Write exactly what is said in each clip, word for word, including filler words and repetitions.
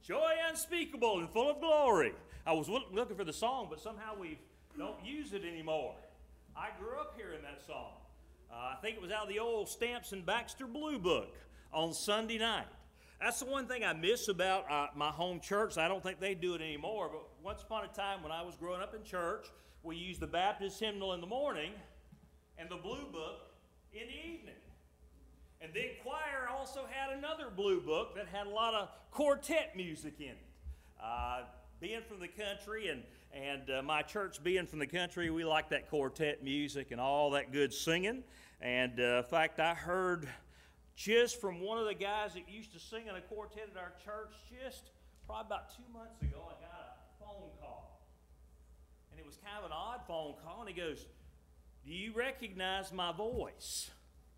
Joy unspeakable and full of glory. I was looking for the song, but somehow we don't use it anymore. I grew up hearing that song. Uh, I think it was out of the old Stamps and Baxter Blue Book on Sunday night. That's the one thing I miss about uh, my home church. I don't think they do it anymore, but once upon a time when I was growing up in church, we used the Baptist hymnal in the morning and the Blue Book in the evening. And then choir also had another blue book that had a lot of quartet music in it. Uh, being from the country and, and uh, my church being from the country, we like that quartet music and all that good singing. And uh, in fact, I heard just from one of the guys that used to sing in a quartet at our church just probably about two months ago, I got a phone call. And it was kind of an odd phone call, and he goes, "Do you recognize my voice?"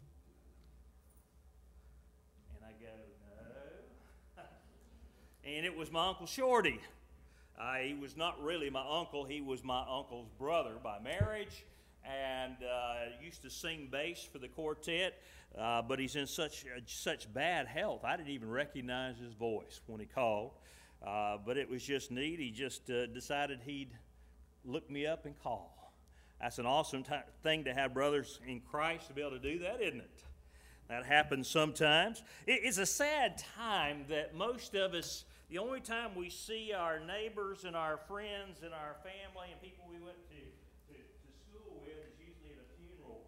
And it was my Uncle Shorty. Uh, he was not really my uncle. He was my uncle's brother by marriage, and uh, used to sing bass for the quartet, uh, but he's in such uh, such bad health. I didn't even recognize his voice when he called, uh, but it was just neat. He just uh, decided he'd look me up and call. That's an awesome t- thing to have brothers in Christ to be able to do that, isn't it? That happens sometimes. It, it's a sad time that most of us, the only time we see our neighbors and our friends and our family and people we went to, to, to school with is usually at a funeral.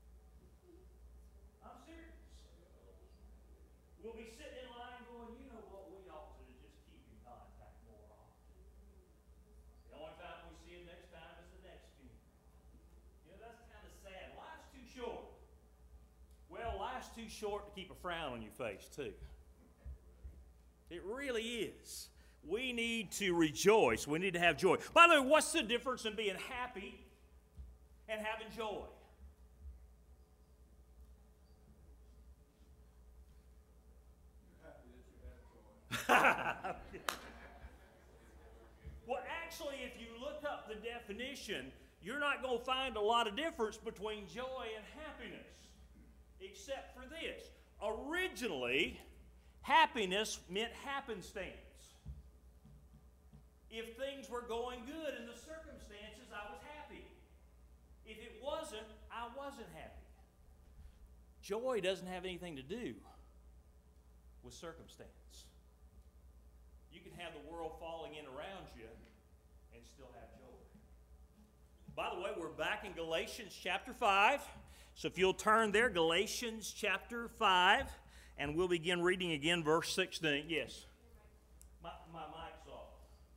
I'm serious. We'll be sitting in line going, you know what, we ought to just keep in contact more often. The only time we see them next time is the next funeral. You know, that's kind of sad. Life's too short. Well, life's too short to keep a frown on your face, too. It really is. We need to rejoice. We need to have joy. By the way, what's the difference in being happy and having joy? You're happy that you have joy. Well, actually, if you look up the definition, you're not going to find a lot of difference between joy and happiness, except for this. Originally, happiness meant happenstance. If things were going good in the circumstances, I was happy. If it wasn't, I wasn't happy. Joy doesn't have anything to do with circumstance. You can have the world falling in around you and still have joy. By the way, we're back in Galatians chapter five. So if you'll turn there, Galatians chapter five, and we'll begin reading again verse sixteen. Yes. My, my mic's off.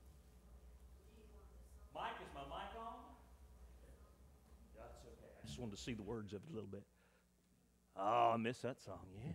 Mike, is my mic on? That's okay. I just wanted to see the words of it a little bit. Oh, I missed that song, yeah.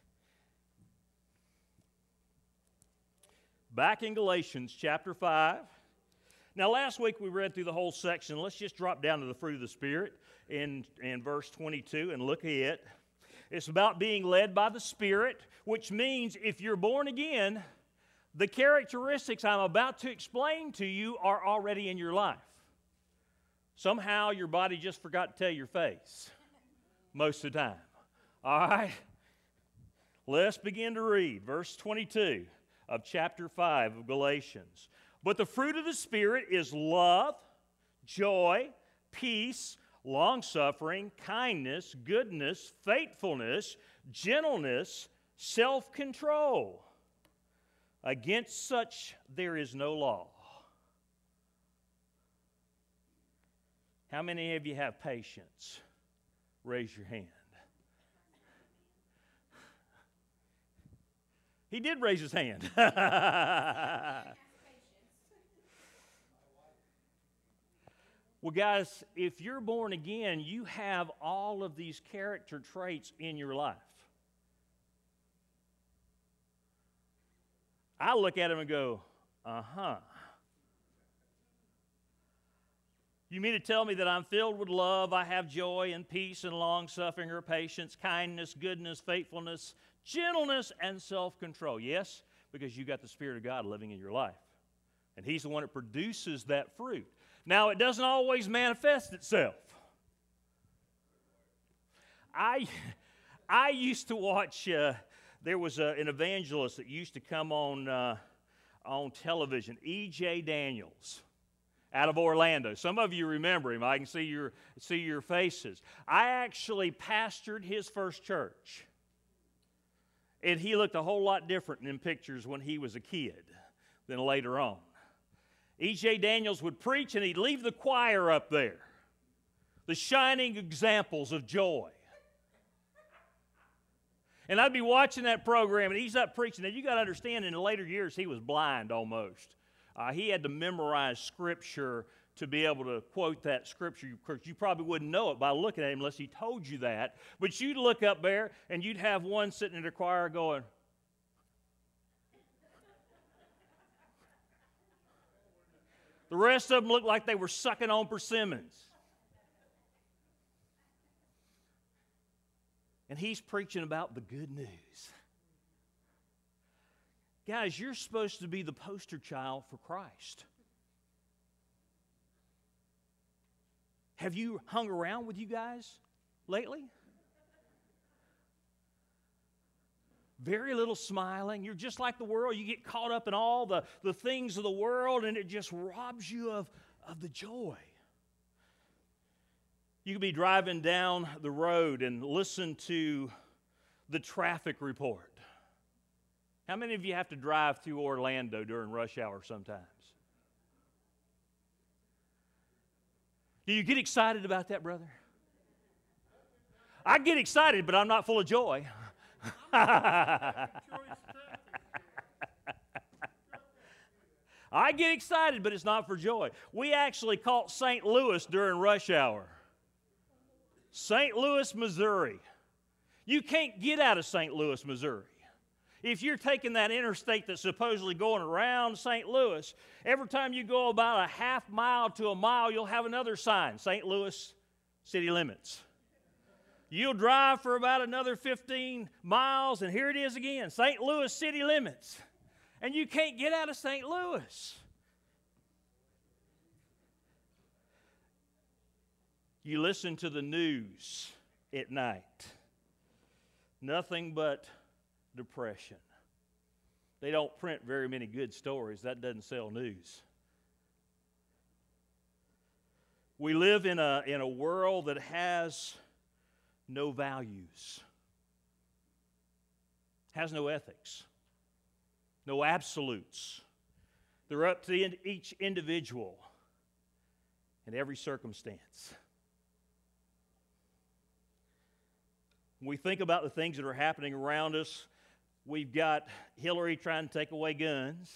Back in Galatians chapter five. Now, last week we read through the whole section. Let's just drop down to the fruit of the Spirit in, in verse twenty-two and look at it. It's about being led by the Spirit, which means if you're born again, the characteristics I'm about to explain to you are already in your life. Somehow your body just forgot to tell your face most of the time. All right? Let's begin to read verse twenty-two of chapter five of Galatians. But the fruit of the Spirit is love, joy, peace, long-suffering, kindness, goodness, faithfulness, gentleness, self-control. Against such there is no law. How many of you have patience? Raise your hand. He did raise his hand. Well, guys, if you're born again, you have all of these character traits in your life. I look at them and go, uh-huh. You mean to tell me that I'm filled with love, I have joy and peace and long-suffering or patience, kindness, goodness, faithfulness, gentleness, and self-control? Yes, because you got the Spirit of God living in your life. And He's the one that produces that fruit. Now, it doesn't always manifest itself. I, I used to watch, uh, there was a, an evangelist that used to come on, uh, on television, E J Daniels, out of Orlando. Some of you remember him. I can see your, see your faces. I actually pastored his first church. And he looked a whole lot different in pictures when he was a kid than later on. E J Daniels would preach and he'd leave the choir up there. The shining examples of joy. And I'd be watching that program, and he's up preaching. Now, you got to understand, in the later years, he was blind almost. Uh, he had to memorize Scripture to be able to quote that Scripture. Of course, you probably wouldn't know it by looking at him unless he told you that. But you'd look up there, and you'd have one sitting in the choir going, the rest of them looked like they were sucking on persimmons. And he's preaching about the good news. Guys, you're supposed to be the poster child for Christ. Have you hung around with you guys lately? Very little smiling. You're just like the world. You get caught up in all the, the things of the world, and it just robs you of, of the joy. You could be driving down the road and listen to the traffic report. How many of you have to drive through Orlando during rush hour sometimes? Do you get excited about that, brother? I get excited, but I'm not full of joy. I get excited, but it's not for joy. We actually caught Saint Louis during rush hour. Saint Louis, Missouri. You can't get out of Saint Louis, Missouri. If you're taking that interstate that's supposedly going around Saint Louis, every time you go about a half mile to a mile, you'll have another sign, Saint Louis city limits. You'll drive for about another fifteen miles, and here it is again, Saint Louis city limits. And you can't get out of Saint Louis. You listen to the news at night. Nothing but depression. They don't print very many good stories. That doesn't sell news. We live in a, in a world that has no values, has no ethics, no absolutes. They're up to each individual in every circumstance. When we think about the things that are happening around us, we've got Hillary trying to take away guns.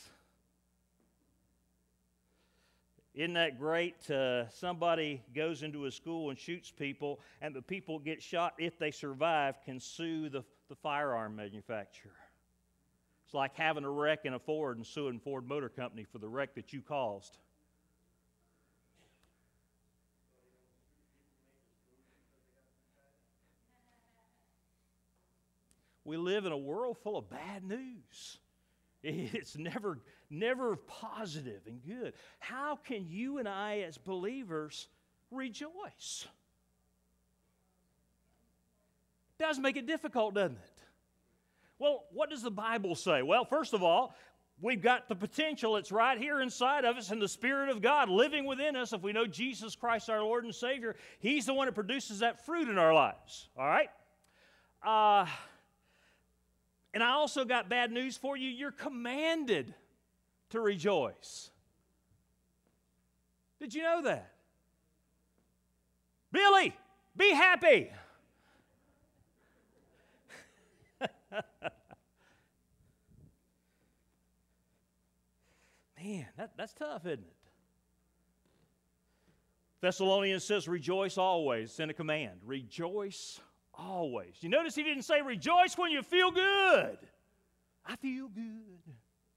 Isn't that great? Uh, somebody goes into a school and shoots people, and the people get shot, if they survive, can sue the, the firearm manufacturer. It's like having a wreck in a Ford and suing Ford Motor Company for the wreck that you caused. We live in a world full of bad news. It's never, never positive and good. How can you and I as believers rejoice? It does make it difficult, doesn't it? Well, what does the Bible say? Well, first of all, we've got the potential. It's right here inside of us, and the Spirit of God living within us. If we know Jesus Christ, our Lord and Savior, He's the one that produces that fruit in our lives. All right? Uh... And I also got bad news for you. You're commanded to rejoice. Did you know that? Billy, be happy. Man, that, that's tough, isn't it? Thessalonians says, rejoice always. It's in a command. Rejoice always. You notice he didn't say rejoice when you feel good. I feel good.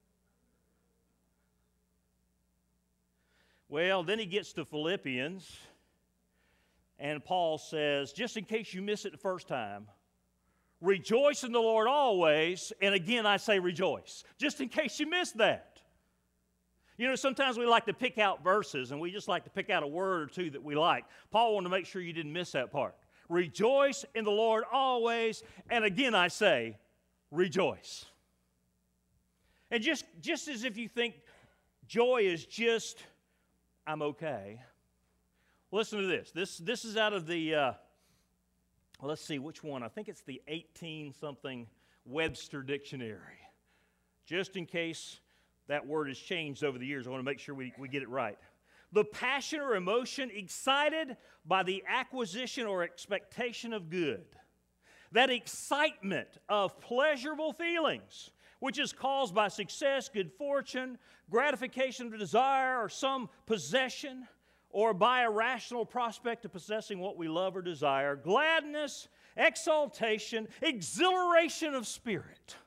Well, then he gets to Philippians, and Paul says, just in case you miss it the first time, rejoice in the Lord always, and again I say rejoice, just in case you missed that. You know, sometimes we like to pick out verses, and we just like to pick out a word or two that we like. Paul wanted to make sure you didn't miss that part. Rejoice in the Lord always, and again I say, rejoice. And just, just as if you think joy is just, I'm okay. Listen to this. This, this is out of the, uh, let's see, which one? I think it's the eighteen-something Webster Dictionary. Just in case that word has changed over the years, I want to make sure we, we get it right. The passion or emotion excited by the acquisition or expectation of good. That excitement of pleasurable feelings, which is caused by success, good fortune, gratification of desire, or some possession, or by a rational prospect of possessing what we love or desire. Gladness, exaltation, exhilaration of spirit.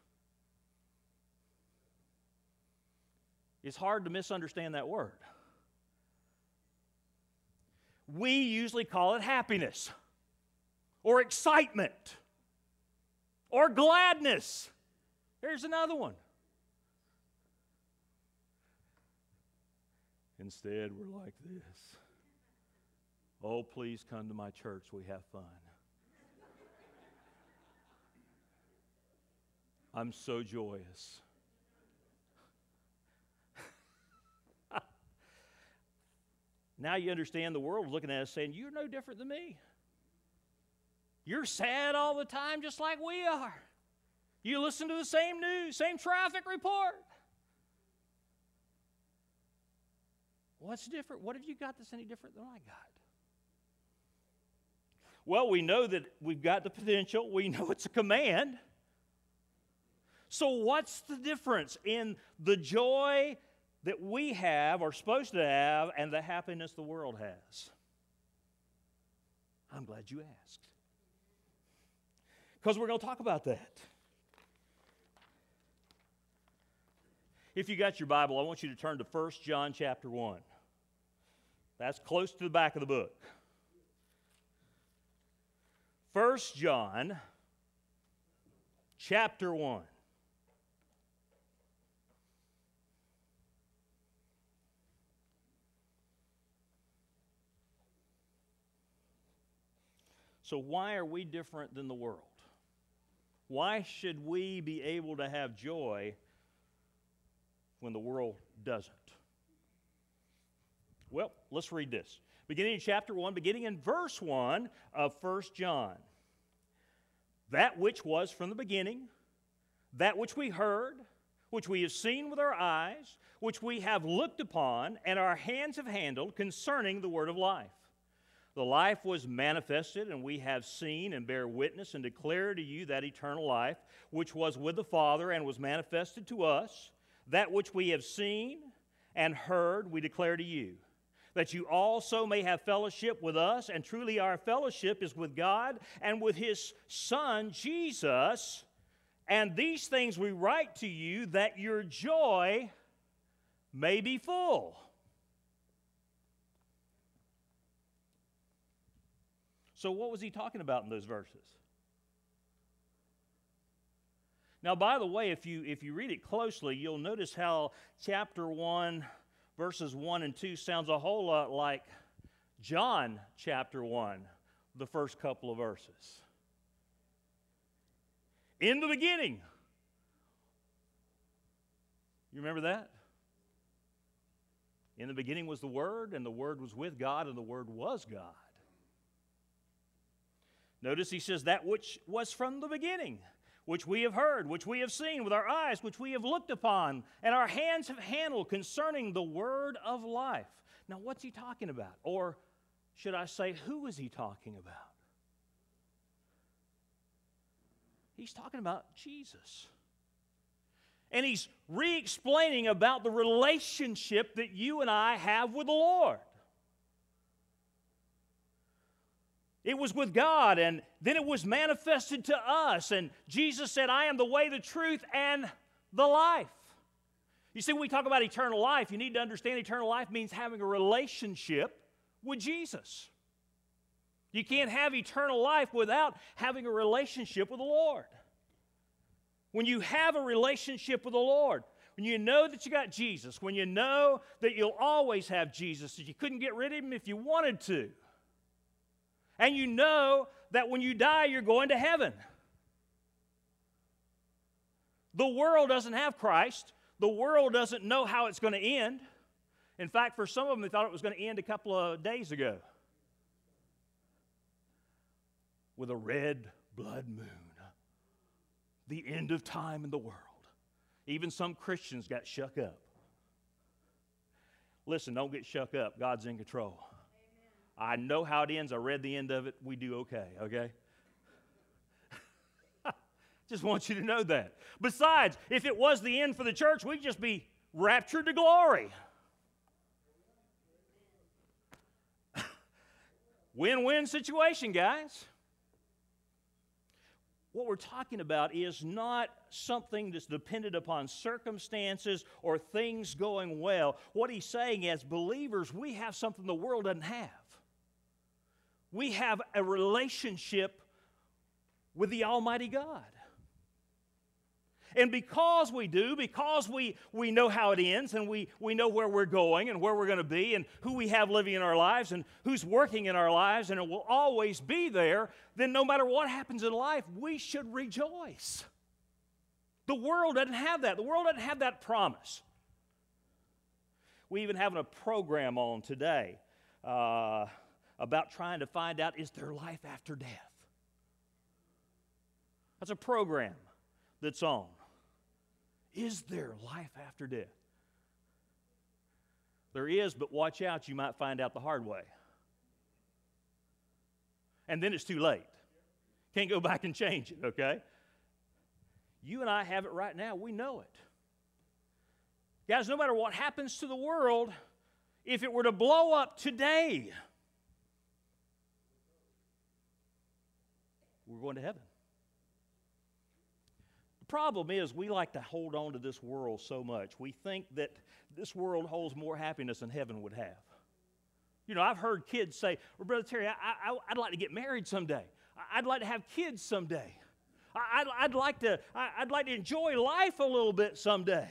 It's hard to misunderstand that word. We usually call it happiness, or excitement, or gladness. Here's another one. Instead, we're like this. Oh, please come to my church. We have fun. I'm so joyous. Now you understand the world looking at us saying, you're no different than me. You're sad all the time just like we are. You listen to the same news, same traffic report. What's different? What have you got that's any different than I got? Well, we know that we've got the potential. We know it's a command. So what's the difference in the joy that we have, or supposed to have, and the happiness the world has? I'm glad you asked. Because we're going to talk about that. If you got your Bible, I want you to turn to First John chapter one. That's close to the back of the book. First John chapter one. So why are we different than the world? Why should we be able to have joy when the world doesn't? Well, let's read this. Beginning in chapter one, beginning in verse one of First John. That which was from the beginning, that which we heard, which we have seen with our eyes, which we have looked upon, and our hands have handled concerning the word of life. The life was manifested, and we have seen and bear witness and declare to you that eternal life, which was with the Father and was manifested to us. That which we have seen and heard, we declare to you, that you also may have fellowship with us, and truly our fellowship is with God and with His Son, Jesus. And these things we write to you, that your joy may be full. So what was he talking about in those verses? Now, by the way, if you, if you read it closely, you'll notice how chapter one, verses one and two sounds a whole lot like John chapter one, the first couple of verses. In the beginning. You remember that? In the beginning was the Word, and the Word was with God, and the Word was God. Notice he says, that which was from the beginning, which we have heard, which we have seen with our eyes, which we have looked upon, and our hands have handled concerning the word of life. Now, what's he talking about? Or should I say, who is he talking about? He's talking about Jesus. And he's re-explaining about the relationship that you and I have with the Lord. It was with God, and then it was manifested to us. And Jesus said, I am the way, the truth, and the life. You see, when we talk about eternal life, you need to understand eternal life means having a relationship with Jesus. You can't have eternal life without having a relationship with the Lord. When you have a relationship with the Lord, when you know that you got Jesus, when you know that you'll always have Jesus, that you couldn't get rid of Him if you wanted to, and you know that when you die, you're going to heaven. The world doesn't have Christ. The world doesn't know how it's going to end. In fact, for some of them, they thought it was going to end a couple of days ago with a red blood moon. The end of time in the world. Even some Christians got shook up. Listen, don't get shook up. God's in control. Amen. I know how it ends. I read the end of it. We do okay, okay? Just want you to know that. Besides, if it was the end for the church, we'd just be raptured to glory. Win-win situation, guys. What we're talking about is not something that's dependent upon circumstances or things going well. What he's saying is, believers, we have something the world doesn't have. We have a relationship with the Almighty God. And because we do, because we, we know how it ends, and we, we know where we're going and where we're going to be and who we have living in our lives and who's working in our lives, and it will always be there, then no matter what happens in life, we should rejoice. The world doesn't have that. The world doesn't have that promise. We even have a program on today uh, about trying to find out, is there life after death? That's a program that's on. Is there life after death? There is, but watch out, you might find out the hard way. And then it's too late. Can't go back and change it, okay? You and I have it right now. We know it. Guys, no matter what happens to the world, if it were to blow up today, we're going to heaven. The problem is we like to hold on to this world so much. We think that this world holds more happiness than heaven would have. You know, I've heard kids say, well, Brother Terry, I, I, I'd like to get married someday. I'd like to have kids someday. I'd, I'd, like to, I'd like to enjoy life a little bit someday.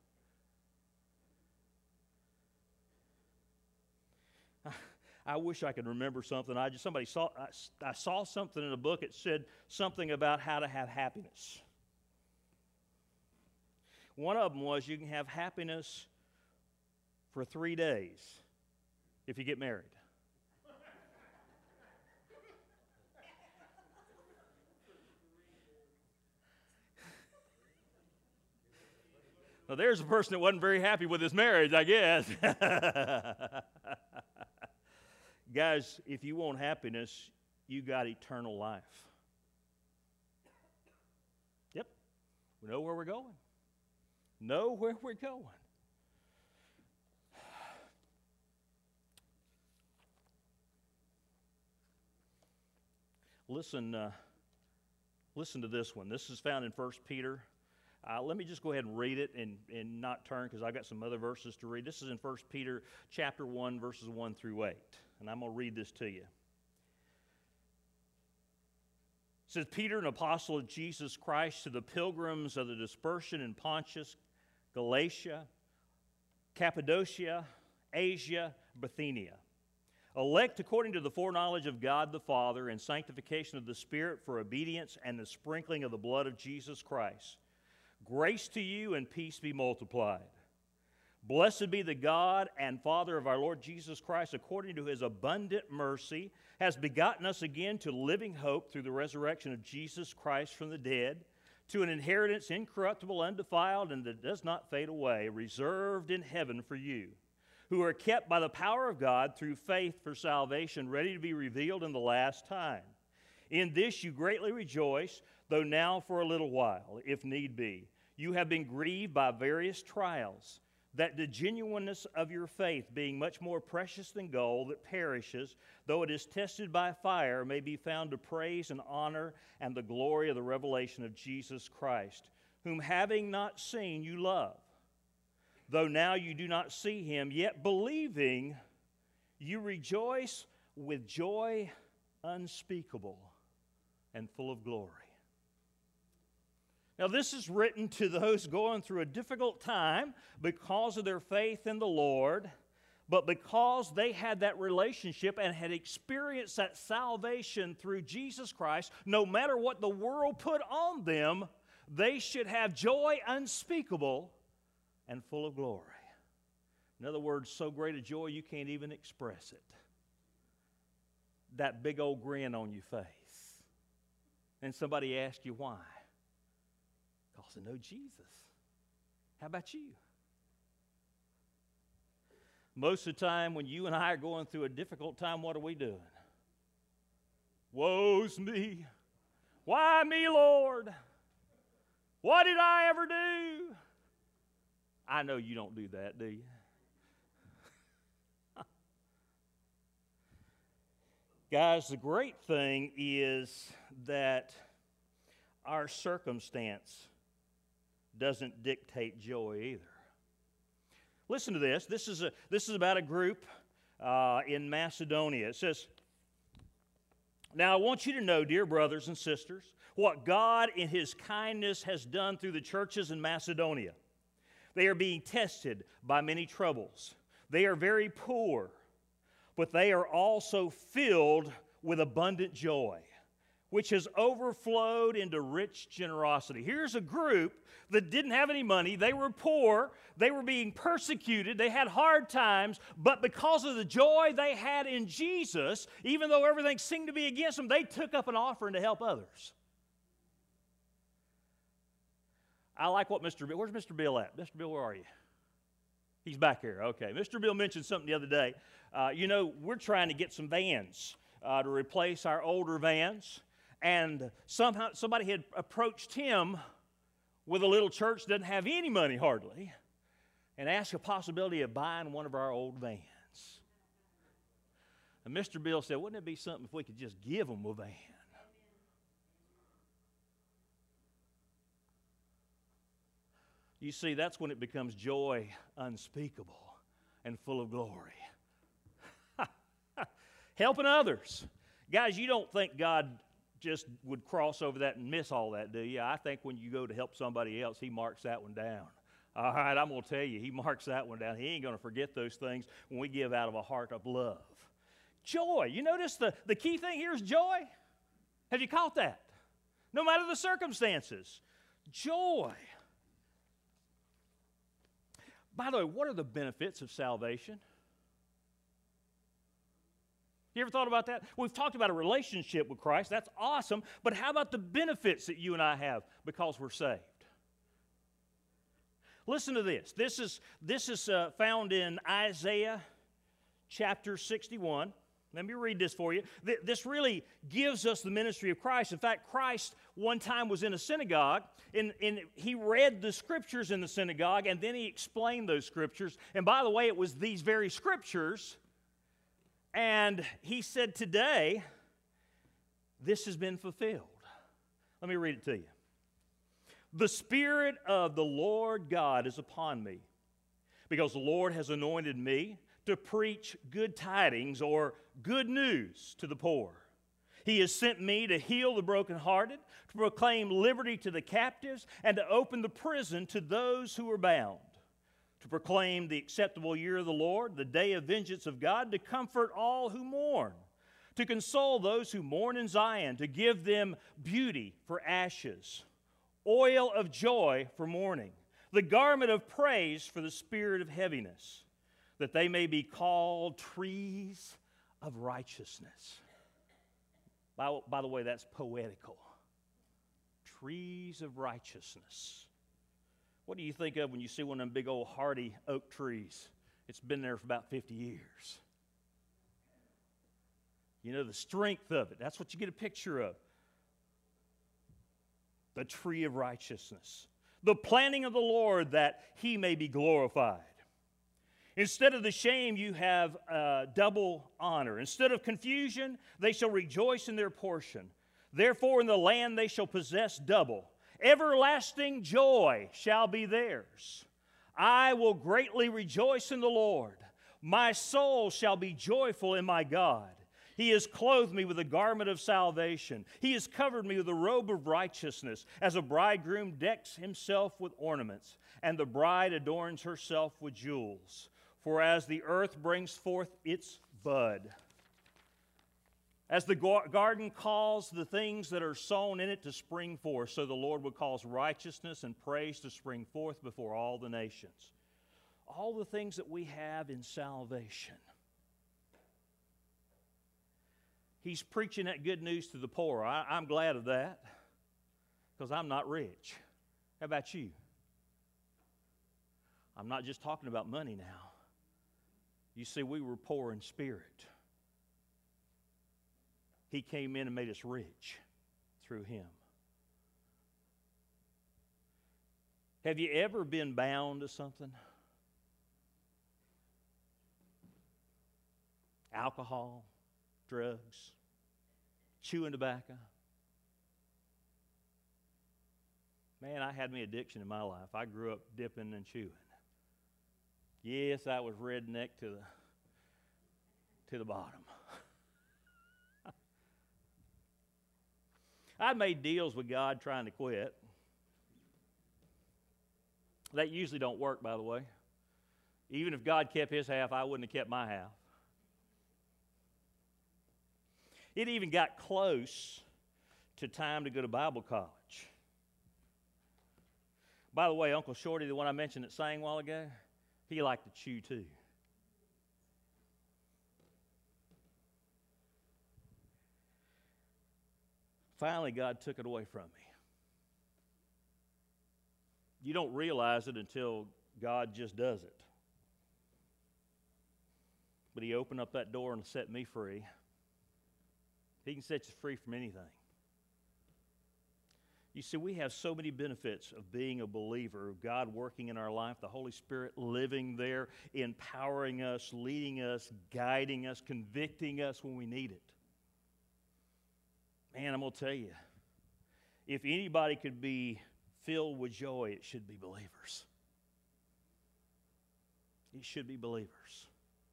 I wish I could remember something. I just somebody saw I, I saw something in a book. It said something about how to have happiness. One of them was you can have happiness for three days if you get married. Now, there's a person that wasn't very happy with his marriage, I guess. Guys, if you want happiness, you got eternal life. Yep. We know where we're going. Know where we're going. Listen, uh, listen to this one. This is found in First Peter. Uh, let me just go ahead and read it and, and not turn, because I've got some other verses to read. This is in First Peter chapter one, verses one through eight. And I'm going to read this to you. It says, Peter, an apostle of Jesus Christ, to the pilgrims of the dispersion in Pontus, Galatia, Cappadocia, Asia, Bithynia, elect according to the foreknowledge of God the Father and sanctification of the Spirit for obedience and the sprinkling of the blood of Jesus Christ. Grace to you and peace be multiplied. Blessed be the God and Father of our Lord Jesus Christ, according to his abundant mercy, has begotten us again to living hope through the resurrection of Jesus Christ from the dead, to an inheritance incorruptible, undefiled, and that does not fade away, reserved in heaven for you, who are kept by the power of God through faith for salvation, ready to be revealed in the last time. In this you greatly rejoice, though now for a little while, if need be, you have been grieved by various trials, that the genuineness of your faith, being much more precious than gold that perishes, though it is tested by fire, may be found to praise and honor and the glory of the revelation of Jesus Christ, whom having not seen you love. Though now you do not see him, yet believing, you rejoice with joy unspeakable and full of glory. Now, this is written to those going through a difficult time because of their faith in the Lord, but because they had that relationship and had experienced that salvation through Jesus Christ, no matter what the world put on them, they should have joy unspeakable and full of glory. In other words, so great a joy you can't even express it. That big old grin on your face. And somebody asks you why. Because I know Jesus. How about you? Most of the time when you and I are going through a difficult time, what are we doing? Woe's me. Why me, Lord? What did I ever do? I know you don't do that, do you? Guys, the great thing is that our circumstance doesn't dictate joy either. Listen to this. This is, a, this is about a group uh, in Macedonia. It says, "Now I want you to know, dear brothers and sisters, what God in His kindness has done through the churches in Macedonia. They are being tested by many troubles. They are very poor, but they are also filled with abundant joy, which has overflowed into rich generosity." Here's a group that didn't have any money. They were poor. They were being persecuted. They had hard times. But because of the joy they had in Jesus, even though everything seemed to be against them, they took up an offering to help others. I like what Mister Bill, where's Mister Bill at? Mister Bill, where are you? He's back here. Okay. Mister Bill mentioned something the other day. Uh, you know, we're trying to get some vans uh, to replace our older vans. And somehow somebody had approached him with a little church that doesn't have any money hardly and asked a possibility of buying one of our old vans. And Mister Bill said, wouldn't it be something if we could just give them a van? You see, that's when it becomes joy unspeakable and full of glory. Helping others. Guys, you don't think God just would cross over that and miss all that, do you? I think when you go to help somebody else, He marks that one down. All right, I'm going to tell you, He marks that one down. He ain't going to forget those things when we give out of a heart of love. Joy. You notice the, the key thing here is joy? Have you caught that? No matter the circumstances. Joy. By the way, what are the benefits of salvation? You ever thought about that? We've talked about a relationship with Christ. That's awesome. But how about the benefits that you and I have because we're saved? Listen to this. This is, this is uh, found in Isaiah chapter sixty-one. Let me read this for you. Th- this really gives us the ministry of Christ. In fact, Christ one time was in a synagogue, and, and He read the scriptures in the synagogue, and then He explained those scriptures. And by the way, it was these very scriptures. And He said, today, this has been fulfilled. Let me read it to you. The Spirit of the Lord God is upon me, because the Lord has anointed me to preach good tidings or good news to the poor. He has sent me to heal the brokenhearted, to proclaim liberty to the captives, and to open the prison to those who are bound, to proclaim the acceptable year of the Lord, the day of vengeance of God, to comfort all who mourn, to console those who mourn in Zion, to give them beauty for ashes, oil of joy for mourning, the garment of praise for the spirit of heaviness, that they may be called trees of righteousness. By, by the way, that's poetical. Trees of righteousness. What do you think of when you see one of them big old hardy oak trees? It's been there for about fifty years. You know, the strength of it. That's what you get a picture of. The tree of righteousness. The planting of the Lord that He may be glorified. Instead of the shame, you have uh, double honor. Instead of confusion, they shall rejoice in their portion. Therefore, in the land they shall possess double. Everlasting joy shall be theirs. I will greatly rejoice in the Lord. My soul shall be joyful in my God. He has clothed me with a garment of salvation. He has covered me with a robe of righteousness, as a bridegroom decks himself with ornaments, and the bride adorns herself with jewels. For as the earth brings forth its bud, as the garden calls the things that are sown in it to spring forth, so the Lord will cause righteousness and praise to spring forth before all the nations. all the things that we have in salvation. He's preaching that good news to the poor. I, I'm glad of that because I'm not rich. How about you? I'm not just talking about money now. You see, we were poor in spirit. He came in and made us rich through Him. Have you ever been bound to something? Alcohol, drugs, chewing tobacco. Man, I had me addiction in my life. I grew up dipping and chewing. Yes, I was redneck to the to the bottom. I made deals with God trying to quit. That usually don't work, by the way. Even if God kept His half, I wouldn't have kept my half. It even got close to time to go to Bible college. By the way, Uncle Shorty, the one I mentioned that sang a while ago, he liked to chew too. Finally, God took it away from me. You don't realize it until God just does it. But He opened up that door and set me free. He can set you free from anything. You see, we have so many benefits of being a believer, of God working in our life, the Holy Spirit living there, empowering us, leading us, guiding us, convicting us when we need it. Man, I'm going to tell you, if anybody could be filled with joy, it should be believers. It should be believers.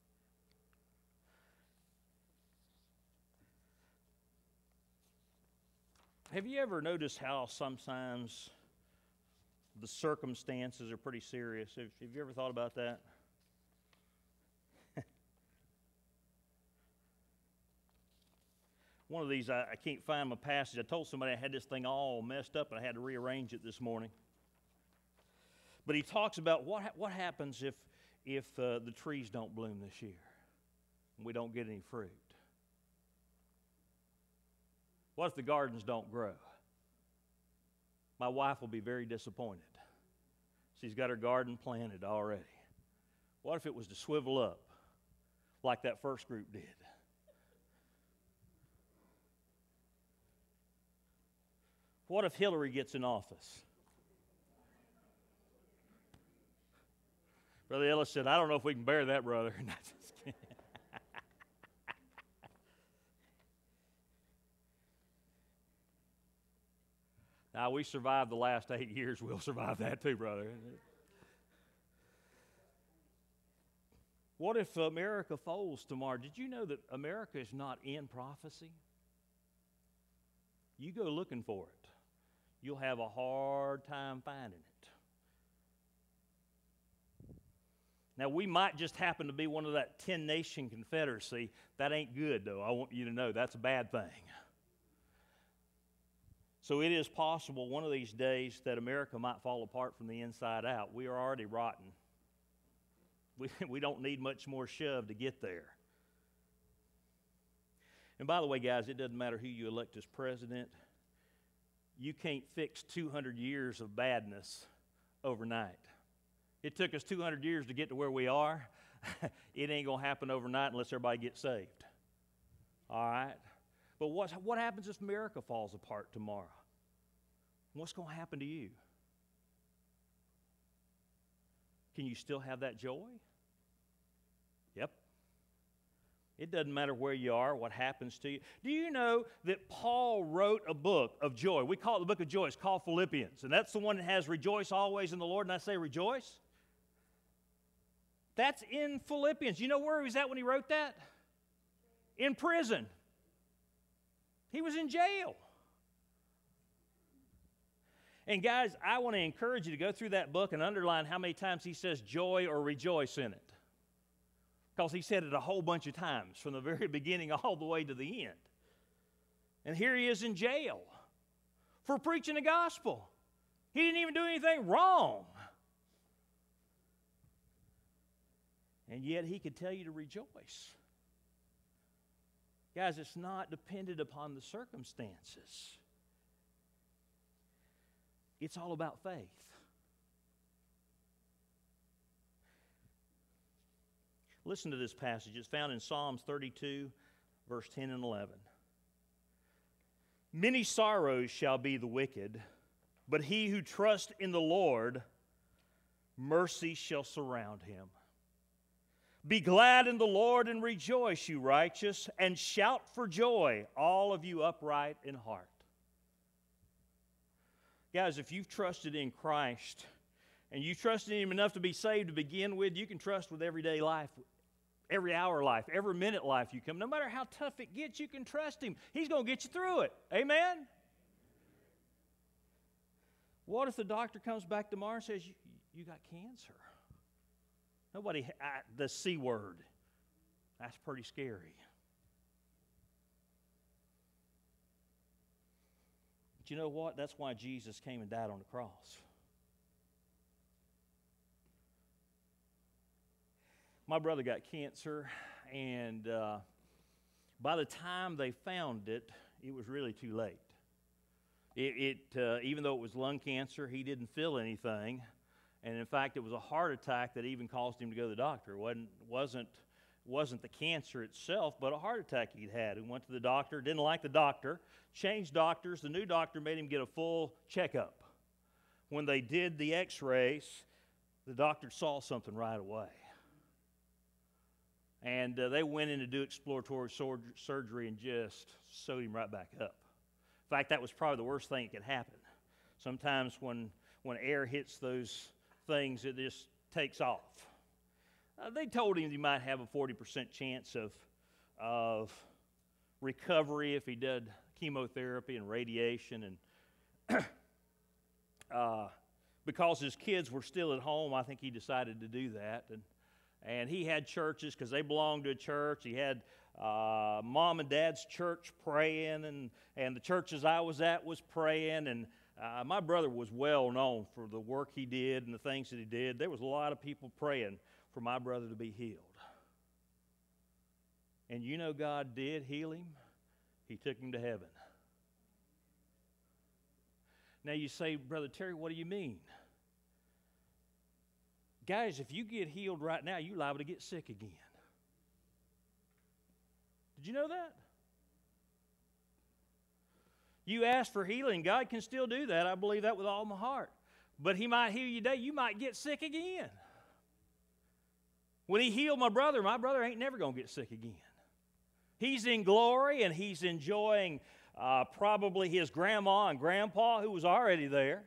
Have you ever noticed how sometimes the circumstances are pretty serious? Have, have you ever thought about that? One of these, I, I can't find my passage. I told somebody I had this thing all messed up and I had to rearrange it this morning. But he talks about what, ha- what happens if, if uh, the trees don't bloom this year and we don't get any fruit. What if the gardens don't grow? My wife will be very disappointed. She's got her garden planted already. What if it was to swivel up like that first group did? What if Hillary gets in office? Brother Ellis said, I don't know if we can bear that, brother. Now, we survived the last eight years. We'll survive that too, brother. What if America folds tomorrow? Did you know that America is not in prophecy? You go looking for it. You'll have a hard time finding it. Now, we might just happen to be one of that ten-nation confederacy. That ain't good, though. I want you to know that's a bad thing. So it is possible one of these days that America might fall apart from the inside out. We are already rotten. We, we don't need much more shove to get there. And by the way, guys, it doesn't matter who you elect as president. You can't fix two hundred years of badness overnight. It took us two hundred years to get to where we are. It ain't going to happen overnight unless everybody gets saved. All right? But what, what happens if America falls apart tomorrow? What's going to happen to you? Can you still have that joy? Yep. It doesn't matter where you are, what happens to you. Do you know that Paul wrote a book of joy? We call it the book of joy. It's called Philippians. And that's the one that has rejoice always in the Lord. And I say rejoice. That's in Philippians. You know where he was at when he wrote that? In prison. He was in jail. And guys, I want to encourage you to go through that book and underline how many times he says joy or rejoice in it. Because he said it a whole bunch of times, from the very beginning all the way to the end. And here he is in jail for preaching the gospel. He didn't even do anything wrong. And yet He could tell you to rejoice. Guys, it's not dependent upon the circumstances. It's all about faith. Listen to this passage. It's found in Psalms thirty-two, verse ten and eleven. Many sorrows shall be the wicked, but he who trusts in the Lord, mercy shall surround him. Be glad in the Lord and rejoice, you righteous, and shout for joy, all of you upright in heart. Guys, if you've trusted in Christ, and you trusted in Him enough to be saved to begin with, you can trust with everyday life, every hour life, every minute life you come. No matter how tough it gets, you can trust Him. He's going to get you through it. Amen? What if the doctor comes back tomorrow and says, you, you got cancer? Nobody, I, the C word, that's pretty scary. But you know what? That's why Jesus came and died on the cross. My brother got cancer, and uh, by the time they found it, it was really too late. It, it uh, even though it was lung cancer, he didn't feel anything. And in fact, it was a heart attack that even caused him to go to the doctor. It wasn't, wasn't, wasn't the cancer itself, but a heart attack he'd had. He went to the doctor, didn't like the doctor, changed doctors. The new doctor made him get a full checkup. When they did the x-rays, the doctor saw something right away. And uh, they went in to do exploratory sur- surgery and just sewed him right back up. In fact, that was probably the worst thing that could happen. Sometimes when, when air hits those things, it just takes off. Uh, they told him he might have a forty percent chance of, of recovery if he did chemotherapy and radiation. And uh, because his kids were still at home, I think he decided to do that. And, and he had churches because they belonged to a church. He had uh, mom and dad's church praying, and, and the churches I was at was praying. And Uh, my brother was well known for the work he did and the things that he did. There was a lot of people praying for my brother to be healed. And you know God did heal him. He took him to heaven. Now you say, Brother Terry, what do you mean? Guys, if you get healed right now, you're liable to get sick again. Did you know that? You ask for healing, God can still do that. I believe that with all my heart. But He might heal you today, you might get sick again. When He healed my brother, my brother ain't never going to get sick again. He's in glory, and he's enjoying uh, probably his grandma and grandpa who was already there.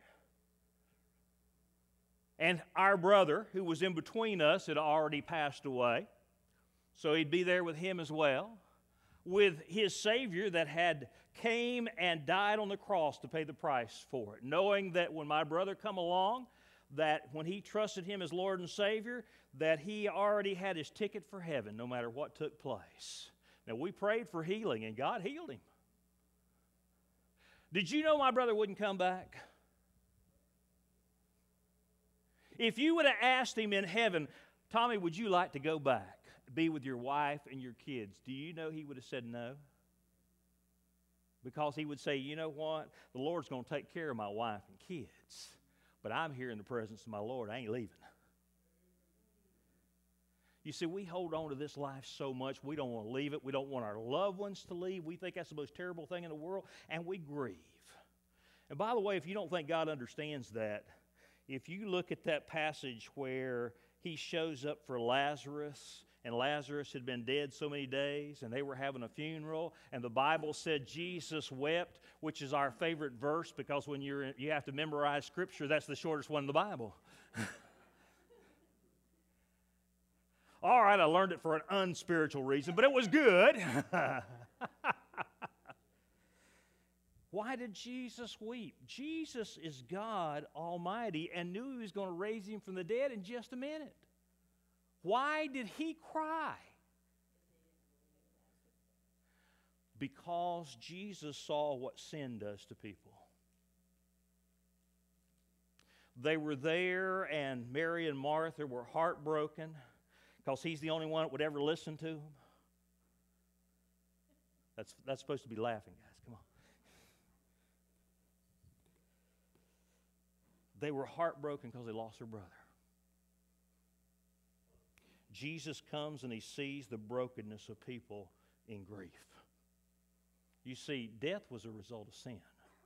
And our brother, who was in between us, had already passed away. So he'd be there with him as well. With his Savior that had came and died on the cross to pay the price for it, knowing that when my brother come along, that when he trusted Him as Lord and Savior, that he already had his ticket for heaven no matter what took place. Now, we prayed for healing, and God healed him. Did you know my brother wouldn't come back? If you would have asked him in heaven, Tommy, would you like to go back, be with your wife and your kids? Do you know he would have said no? Because he would say, you know what? The Lord's going to take care of my wife and kids. But I'm here in the presence of my Lord. I ain't leaving. You see, we hold on to this life so much, we don't want to leave it. We don't want our loved ones to leave. We think that's the most terrible thing in the world, and we grieve. And by the way, if you don't think God understands that, if you look at that passage where He shows up for Lazarus, and Lazarus had been dead so many days, and they were having a funeral, and the Bible said Jesus wept, which is our favorite verse, because when you're in, you have to memorize Scripture, that's the shortest one in the Bible. All right, I learned it for an unspiritual reason, but it was good. Why did Jesus weep? Jesus is God Almighty and knew He was going to raise Him from the dead in just a minute. Why did He cry? Because Jesus saw what sin does to people. They were there, and Mary and Martha were heartbroken. because he's the only one that would ever listen to them? That's, that's supposed to be laughing, guys. Come on. They were heartbroken because they lost their brother. Jesus comes and he sees the brokenness of people in grief. You see, death was a result of sin.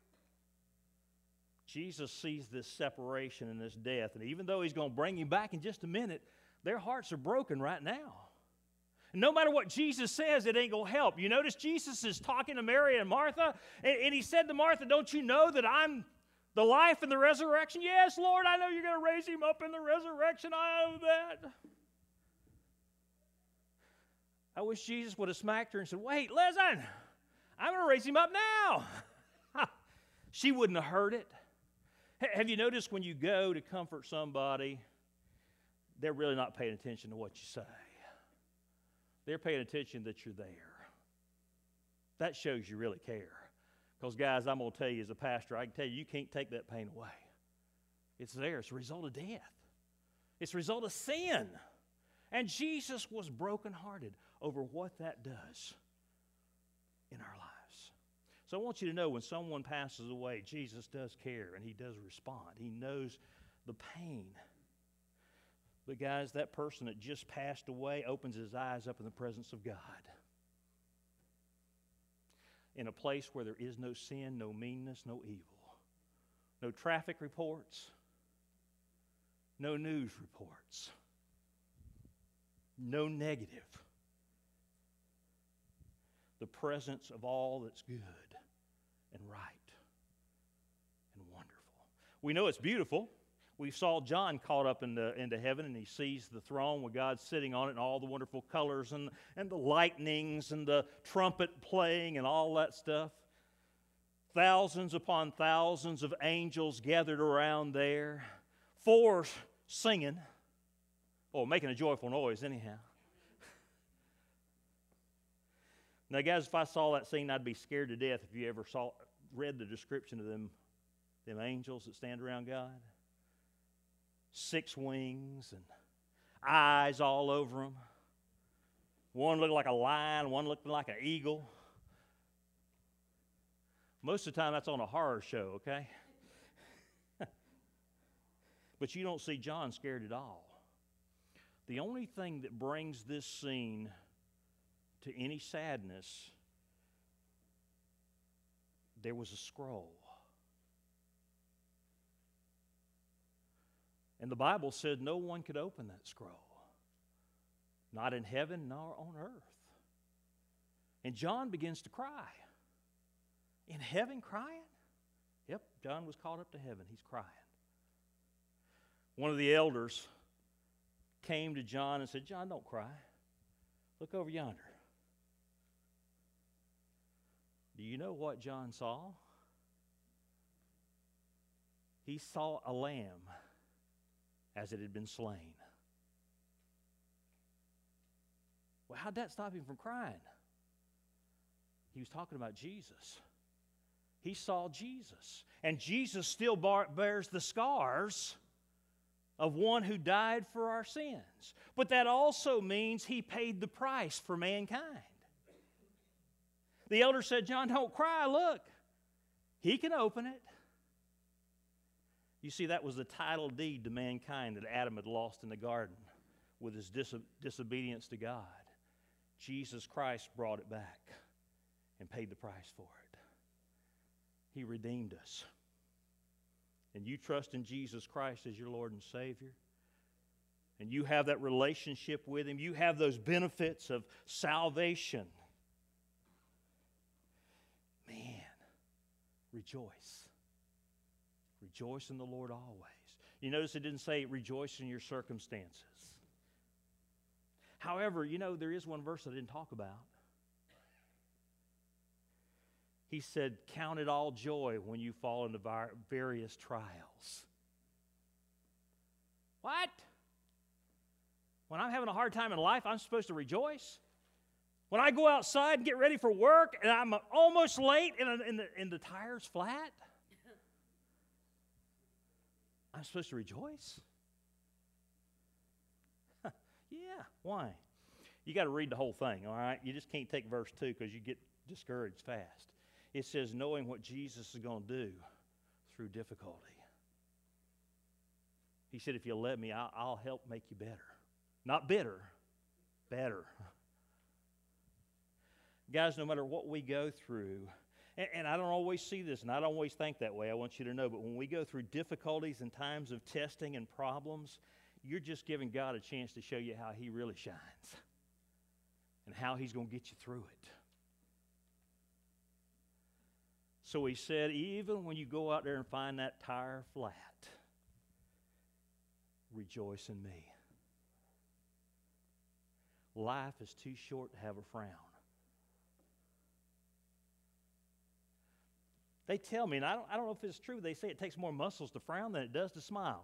Jesus sees this separation and this death, and even though he's going to bring you back in just a minute, their hearts are broken right now. And no matter what Jesus says, it ain't going to help. You notice Jesus is talking to Mary and Martha, and, and he said to Martha, don't you know that I'm the life and the resurrection? Yes, Lord, I know you're going to raise him up in the resurrection. I know that. I wish Jesus would have smacked her and said, wait, listen, I'm going to raise him up now. She wouldn't have heard it. Have you noticed when you go to comfort somebody, they're really not paying attention to what you say. They're paying attention that you're there. That shows you really care. Because, guys, I'm going to tell you as a pastor, I can tell you, you can't take that pain away. It's there. It's a result of death. It's a result of sin. And Jesus was brokenhearted over what that does in our lives. So I want you to know when someone passes away, Jesus does care and he does respond. He knows the pain. But guys, that person that just passed away opens his eyes up in the presence of God. In a place where there is no sin, no meanness, no evil. No traffic reports. No news reports. No negative. The presence of all that's good and right and wonderful. We know it's beautiful. We saw John caught up into, into heaven, and he sees the throne with God sitting on it and all the wonderful colors and, and the lightnings and the trumpet playing and all that stuff. Thousands upon thousands of angels gathered around there. Four singing. Oh, making a joyful noise anyhow. Now, guys, if I saw that scene, I'd be scared to death if you ever saw, read the description of them, them angels that stand around God. Six wings and eyes all over them. One looked like a lion, one looked like an eagle. Most of the time, that's on a horror show, okay? But you don't see John scared at all. The only thing that brings this scene to any sadness, there was a scroll. And the Bible said no one could open that scroll. Not in heaven nor on earth. And John begins to cry. In heaven crying? Yep, John was caught up to heaven. He's crying. One of the elders came to John and said, John, don't cry. Look over yonder. Do you know what John saw? He saw a lamb as it had been slain. Well, how'd that stop him from crying? He was talking about Jesus. He saw Jesus. And Jesus still bar- bears the scars of one who died for our sins. But that also means he paid the price for mankind. The elder said, John, don't cry. Look, he can open it. You see, that was the title deed to mankind that Adam had lost in the garden with his dis- disobedience to God. Jesus Christ brought it back and paid the price for it. He redeemed us. And you trust in Jesus Christ as your Lord and Savior, and you have that relationship with Him, you have those benefits of salvation. Man, rejoice. Rejoice in the Lord always. You notice it didn't say rejoice in your circumstances. However, you know, there is one verse I didn't talk about. He said, count it all joy when you fall into various trials. What? When I'm having a hard time in life, I'm supposed to rejoice? When I go outside and get ready for work and I'm almost late and, and, the, and the tire's flat? I'm supposed to rejoice? Yeah, why? You got to read the whole thing, all right? You just can't take verse two because you get discouraged fast. It says, knowing what Jesus is going to do through difficulty. He said, if you let me, I'll, I'll help make you better. Not bitter, better. Guys, no matter what we go through, and, and I don't always see this, and I don't always think that way, I want you to know, but when we go through difficulties and times of testing and problems, you're just giving God a chance to show you how He really shines and how He's going to get you through it. So He said, even when you go out there and find that tire flat, rejoice in me. Life is too short to have a frown. They tell me, and I don't, I don't know if it's true, they say it takes more muscles to frown than it does to smile.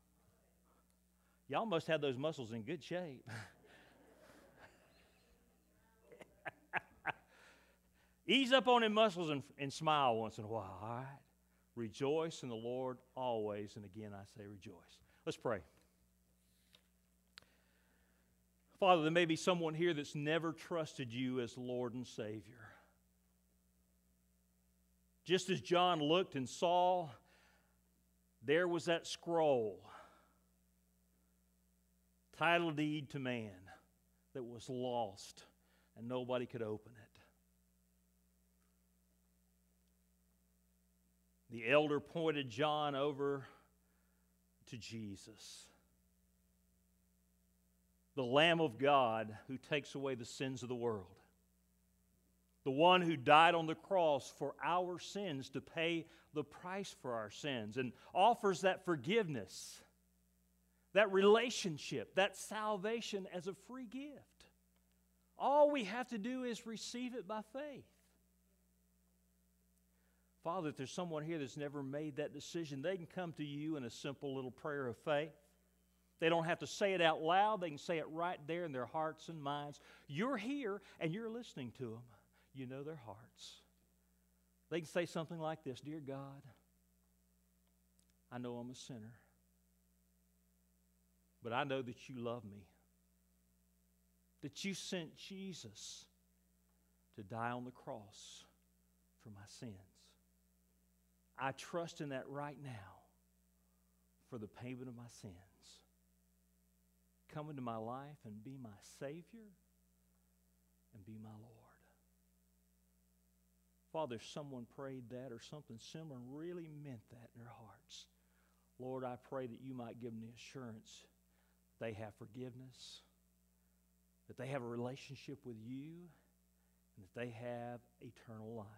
Y'all must have those muscles in good shape. Ease up on them muscles and, and smile once in a while, all right? Rejoice in the Lord always, and again I say rejoice. Let's pray. Father, there may be someone here that's never trusted you as Lord and Savior. Just as John looked and saw, there was that scroll, title deed to man, that was lost and nobody could open it. The elder pointed John over to Jesus, the Lamb of God who takes away the sins of the world, the one who died on the cross for our sins to pay the price for our sins and offers that forgiveness, that relationship, that salvation as a free gift. All we have to do is receive it by faith. Father, if there's someone here that's never made that decision, they can come to you in a simple little prayer of faith. They don't have to say it out loud. They can say it right there in their hearts and minds. You're here and you're listening to them. You know their hearts. They can say something like this, Dear God, I know I'm a sinner, but I know that you love me, that you sent Jesus to die on the cross for my sins. I trust in that right now for the payment of my sins. Come into my life and be my Savior and be my Lord. Father, if someone prayed that or something similar and really meant that in their hearts, Lord, I pray that you might give them the assurance they have forgiveness, that they have a relationship with you, and that they have eternal life.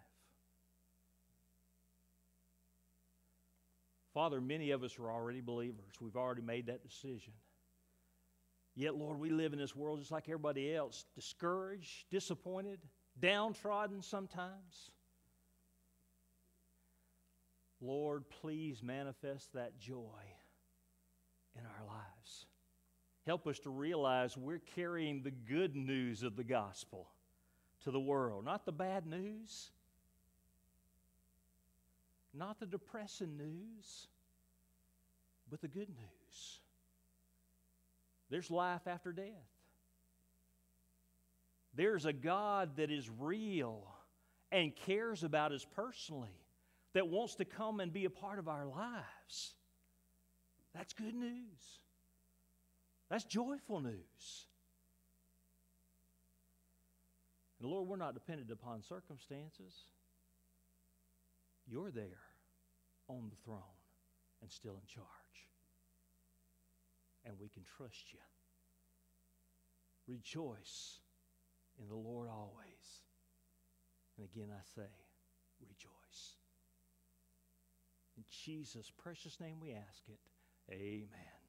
Father, many of us are already believers. We've already made that decision. Yet, Lord, we live in this world just like everybody else, discouraged, disappointed, downtrodden sometimes. Lord, please manifest that joy in our lives. Help us to realize we're carrying the good news of the gospel to the world, not the bad news, not the depressing news, but the good news. There's life after death. There's a God that is real and cares about us personally, that wants to come and be a part of our lives. That's good news. That's joyful news. And Lord, we're not dependent upon circumstances. You're there on the throne and still in charge. And we can trust you. Rejoice in the Lord always. And again I say, rejoice. In Jesus' precious name we ask it. Amen.